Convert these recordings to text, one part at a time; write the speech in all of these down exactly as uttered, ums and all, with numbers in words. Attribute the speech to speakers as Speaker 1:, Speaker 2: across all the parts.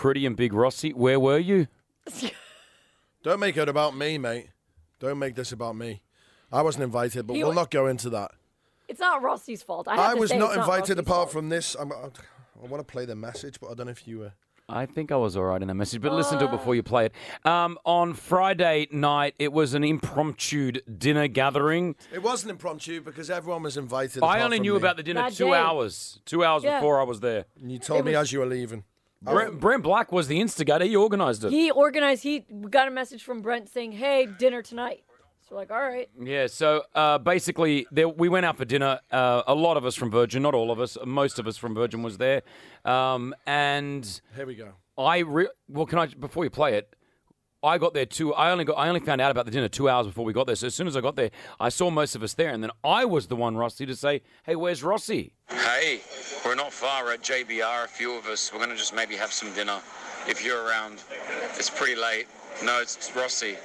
Speaker 1: Pretty and Big Rossi. Where were you?
Speaker 2: Don't make it about me, mate. Don't make this about me. I wasn't invited, but
Speaker 3: He
Speaker 2: we'll
Speaker 3: wa-
Speaker 2: not go into that.
Speaker 3: It's not Rossi's fault. I, have
Speaker 2: I
Speaker 3: to
Speaker 2: was
Speaker 3: say
Speaker 2: not
Speaker 3: it's
Speaker 2: invited
Speaker 3: Rossi's
Speaker 2: apart
Speaker 3: fault.
Speaker 2: from this. I'm, I, I want to play the message, but I don't know if you were.
Speaker 1: I think I was all right in that message, but listen to it before you play it. Um, on Friday night, it was an impromptu dinner gathering.
Speaker 2: It wasn't impromptu because everyone was invited.
Speaker 1: I
Speaker 2: apart
Speaker 1: only
Speaker 2: from
Speaker 1: knew
Speaker 2: me.
Speaker 1: about the dinner
Speaker 3: That
Speaker 1: two
Speaker 3: day.
Speaker 1: hours. Two hours
Speaker 3: Yeah.
Speaker 1: before I was there.
Speaker 2: And you told
Speaker 3: It
Speaker 2: me
Speaker 3: was-
Speaker 2: as you were leaving.
Speaker 1: Brent, Brent Black was the instigator. He organised it.
Speaker 3: He organized. He we got a message from Brent saying, "Hey, dinner tonight." So we're like, all right.
Speaker 1: Yeah, so uh, basically, there, we went out for dinner. Uh, a lot of us from Virgin, not all of us, most of us from Virgin was there. Um, and
Speaker 2: Here we go.
Speaker 1: I, re- well, can I, before you play it, I got there too. I only got, I only found out about the dinner two hours before we got there. So as soon as I got there, I saw most of us there. And then I was the one, Rossi, to say, hey, where's Rossi?
Speaker 4: Hey, we're not far at J B R, a few of us. We're going to just maybe have some dinner if you're around. It's pretty late. No, it's Rossi.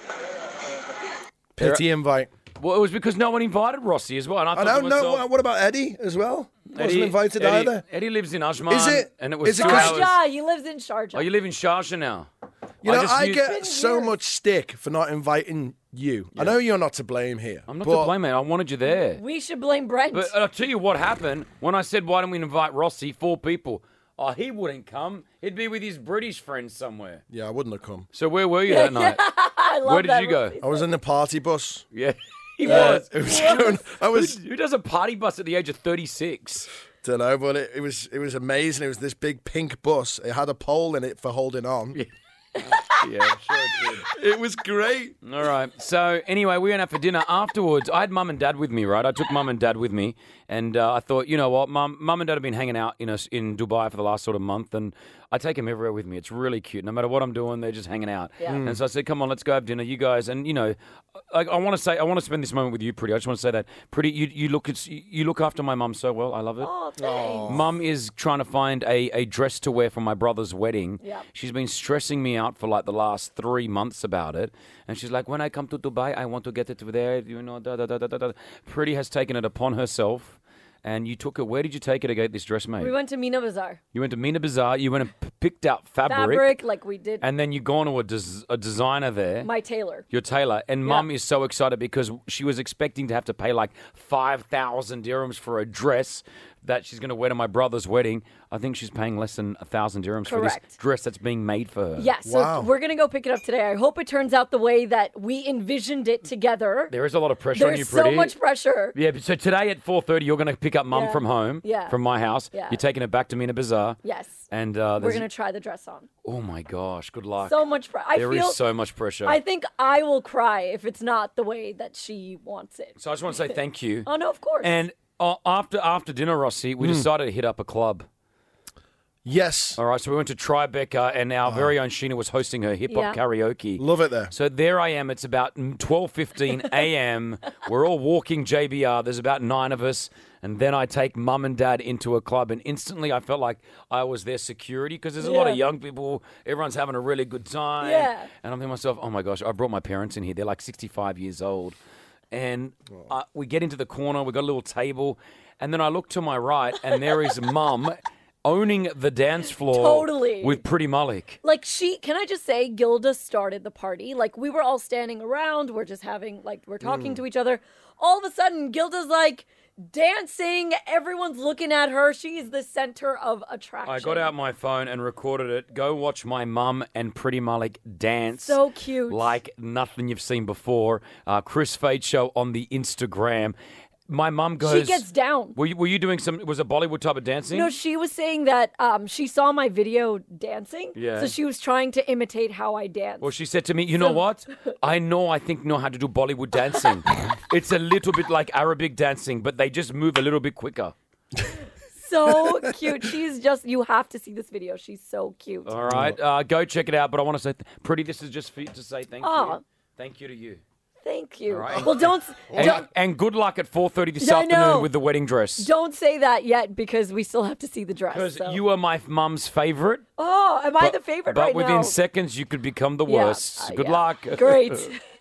Speaker 2: Pity invite.
Speaker 1: Well, it was because no one invited Rossi as well. And I,
Speaker 2: I
Speaker 1: thought
Speaker 2: don't
Speaker 1: to
Speaker 2: know.
Speaker 1: myself,
Speaker 2: What, what about Eddie as well? Wasn't
Speaker 1: Eddie-
Speaker 2: invited
Speaker 1: Eddie,
Speaker 2: either.
Speaker 1: Eddie lives in Ajman.
Speaker 2: Is it-
Speaker 1: And it was
Speaker 2: is it
Speaker 1: two
Speaker 2: 'cause-
Speaker 1: hours.
Speaker 3: Sharjah. He lives in Sharjah.
Speaker 1: Oh, you live in Sharjah now.
Speaker 2: You know,
Speaker 1: just
Speaker 2: I
Speaker 1: used-
Speaker 2: get
Speaker 3: Been
Speaker 2: so
Speaker 3: years.
Speaker 2: much stick for not inviting you. I know you're not to blame here.
Speaker 1: I'm not
Speaker 2: but
Speaker 1: to blame, man. I wanted you there.
Speaker 3: We should blame Brent.
Speaker 1: But I'll tell you what happened when I said, why don't we invite Rossi, four people? Oh, he wouldn't come. He'd be with his British friends somewhere.
Speaker 2: Yeah, I wouldn't have come.
Speaker 1: So where were you that night?
Speaker 3: I love
Speaker 1: Where did
Speaker 3: that
Speaker 1: you go?
Speaker 3: Rossi.
Speaker 2: I was in the party bus.
Speaker 1: Yeah, he
Speaker 2: Uh,
Speaker 1: was.
Speaker 2: it was going, I
Speaker 1: Who,
Speaker 2: was,
Speaker 1: who does a party bus at the age of thirty-six?
Speaker 2: don't know, but it, it was it was amazing. It was this big pink bus. It had a pole in it for holding on.
Speaker 1: Yeah, I'm sure it did.
Speaker 2: It was great.
Speaker 1: All right. So anyway, we went out for dinner afterwards. I had mum and dad with me, right? I took mum and dad with me, and uh, I thought, you know what, mum, mum and dad have been hanging out in us in Dubai for the last sort of month, and I take them everywhere with me. It's really cute. No matter what I'm doing, they're just hanging out.
Speaker 3: Yeah. Mm.
Speaker 1: And so I said, come on, let's go have dinner, you guys. And you know, I, I want to say, I want to spend this moment with you, Pretty. I just want to say that, Pretty, you you look it's, you look after my mum so well. I love it.
Speaker 3: Oh, thanks.
Speaker 1: Mum is trying to find a, a dress to wear for my brother's wedding.
Speaker 3: Yep.
Speaker 1: She's been stressing me out for like the last three months about it. And she's like, when I come to Dubai, I want to get it there, you know, da da da da da da. Pretty has taken it upon herself. And you took it, where did you take it to get this dress made?
Speaker 3: We went to Mina Bazaar.
Speaker 1: You went to Mina Bazaar, you went and p- picked out fabric,
Speaker 3: Fabric, like we did.
Speaker 1: and then you gone to a, des- a designer there.
Speaker 3: My tailor.
Speaker 1: Your tailor, and mum
Speaker 3: Yeah.
Speaker 1: is so excited because she was expecting to have to pay like five thousand dirhams for a dress that she's going to wear to my brother's wedding. I think she's paying less than a thousand dirhams for this
Speaker 3: Correct.
Speaker 1: dress that's being made for her.
Speaker 3: Yeah, so
Speaker 2: Wow.
Speaker 3: we're going to go pick it up today. I hope it turns out the way that we envisioned it together.
Speaker 1: There is a lot of pressure on
Speaker 3: There's
Speaker 1: you,
Speaker 3: so
Speaker 1: Pretty.
Speaker 3: much pressure.
Speaker 1: Yeah, but so today at four thirty, you're going to pick up mum
Speaker 3: Yeah.
Speaker 1: from home,
Speaker 3: Yeah.
Speaker 1: from my house.
Speaker 3: Yeah.
Speaker 1: You're taking it back to Mina Bazaar.
Speaker 3: Yes.
Speaker 1: And uh,
Speaker 3: We're
Speaker 1: there's-
Speaker 3: going to try the dress on.
Speaker 1: oh my gosh, good luck.
Speaker 3: So much pressure. I
Speaker 1: There is
Speaker 3: feel
Speaker 1: so much pressure.
Speaker 3: I think I will cry if it's not the way that she wants it.
Speaker 1: So I just want to say thank you.
Speaker 3: Oh, no, of course.
Speaker 1: And uh, after after dinner, Rossi,
Speaker 2: Hmm.
Speaker 1: we decided to hit up a club.
Speaker 2: Yes.
Speaker 1: All right, so we went to Tribeca, and our very own Sheena was hosting her hip hop
Speaker 3: Yeah.
Speaker 1: karaoke.
Speaker 2: Love it there.
Speaker 1: So there I am. It's about twelve fifteen a.m. We're all walking J B R. There's about nine of us. And then I take mum and dad into a club, and instantly I felt like I was their security because there's a lot of
Speaker 3: Yeah.
Speaker 1: young people. Everyone's having a really good time.
Speaker 3: Yeah.
Speaker 1: And I'm thinking to myself, oh my gosh, I brought my parents in here. They're like sixty-five years old. And uh, we get into the corner. We've got a little table. And then I look to my right, and there is mum owning the dance floor
Speaker 3: Totally.
Speaker 1: with Pretty Malik.
Speaker 3: like she, can I just say, Gilda started the party. Like we were all standing around. We're just having, like, we're talking
Speaker 1: Mm.
Speaker 3: to each other. All of a sudden, Gilda's like dancing. Everyone's looking at her. She's the center of attraction.
Speaker 1: I got out my phone and recorded it. Go watch my mum and Pretty Malik dance.
Speaker 3: So cute.
Speaker 1: Like nothing you've seen before. Uh, Chris Fade Show on the Instagram. My mum goes...
Speaker 3: She gets down.
Speaker 1: Were you, were you doing some... Was it Bollywood type of dancing?
Speaker 3: No, she was saying that um, she saw my video dancing.
Speaker 1: Yeah.
Speaker 3: So she was trying to imitate how I dance.
Speaker 1: Well, she said to me, you know what? I know I think know how to do Bollywood dancing. It's a little bit like Arabic dancing, but they just move a little bit quicker.
Speaker 3: So cute. She's just, you have to see this video. She's so cute.
Speaker 1: All right, uh, go check it out. But I want to say, Pretty, this is just for you to say thank
Speaker 3: Aw.
Speaker 1: you. Thank you to you.
Speaker 3: Thank you.
Speaker 1: All right.
Speaker 3: Well, don't,
Speaker 1: And,
Speaker 3: don't
Speaker 1: and good luck at four thirty this
Speaker 3: Yeah, I
Speaker 1: afternoon
Speaker 3: know.
Speaker 1: with the wedding dress.
Speaker 3: don't say that yet because we still have to see the dress.
Speaker 1: Because
Speaker 3: so.
Speaker 1: you are my mum's favorite.
Speaker 3: Oh, am I
Speaker 1: but-
Speaker 3: the favorite
Speaker 1: But
Speaker 3: right
Speaker 1: within
Speaker 3: now?
Speaker 1: seconds, you could become the
Speaker 3: Yeah,
Speaker 1: worst.
Speaker 3: uh,
Speaker 1: Good
Speaker 3: yeah.
Speaker 1: luck.
Speaker 3: Great.